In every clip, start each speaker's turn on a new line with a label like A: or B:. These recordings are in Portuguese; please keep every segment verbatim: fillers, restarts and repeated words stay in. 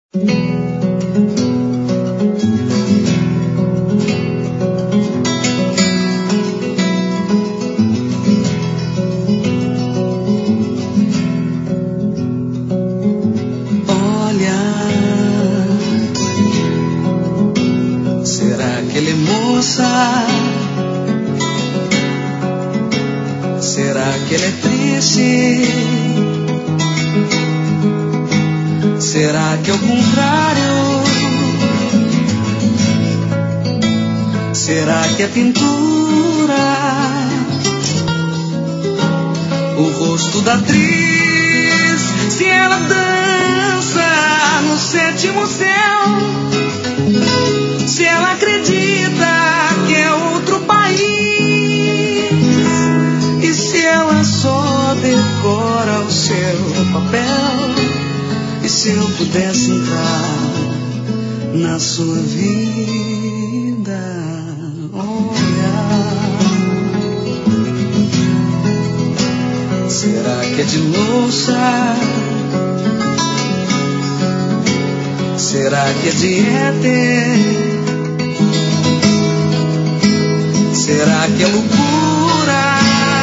A: Será que ele é triste? Será que é o contrário? Será que é pintura? O rosto da atriz, se ela dança no sétimo céu, se ela acredita que é outro país, e se ela só decora o seu papel, e se eu pudesse entrar na sua vida, olhar, será que é de louça? Será que é de éter? Será que é loucura?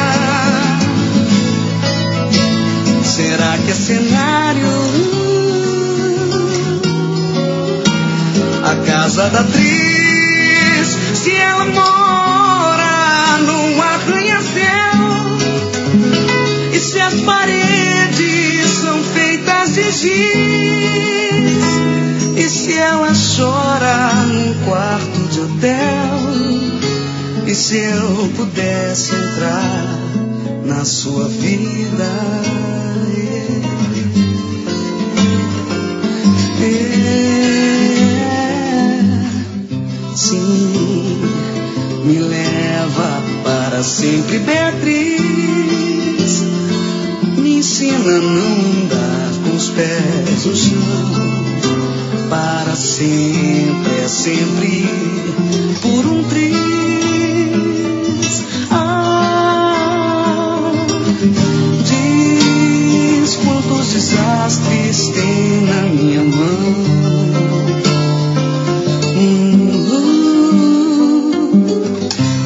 A: Será que é cenário? A casa da atriz, se ela mora num arranha-céu, e se as paredes são feitas de giz, e se ela chora num quarto de hotel, e se eu pudesse entrar na sua vida, é, é, sim, me leva para sempre, Beatriz, me ensina a não andar com os pés no chão, para sempre, é sempre por um triz. Ah, diz quantos desastres tem na minha mão. Hum,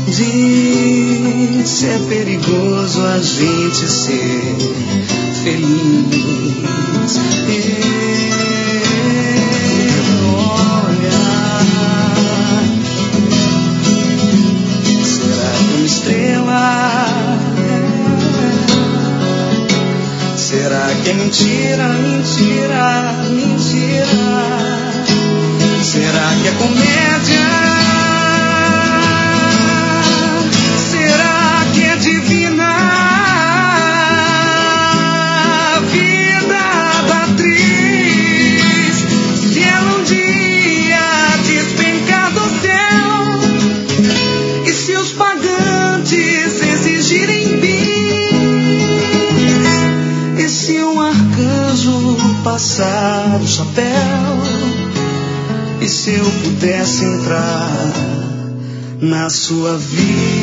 A: diz se é perigoso a gente ser feliz. Será que é mentira, mentira, mentira? Será que é comédia? Será que é divina? A vida da atriz, se ela um dia despencar do céu, e se os pagantes exigirem passar o chapéu, e se eu pudesse entrar na sua vida?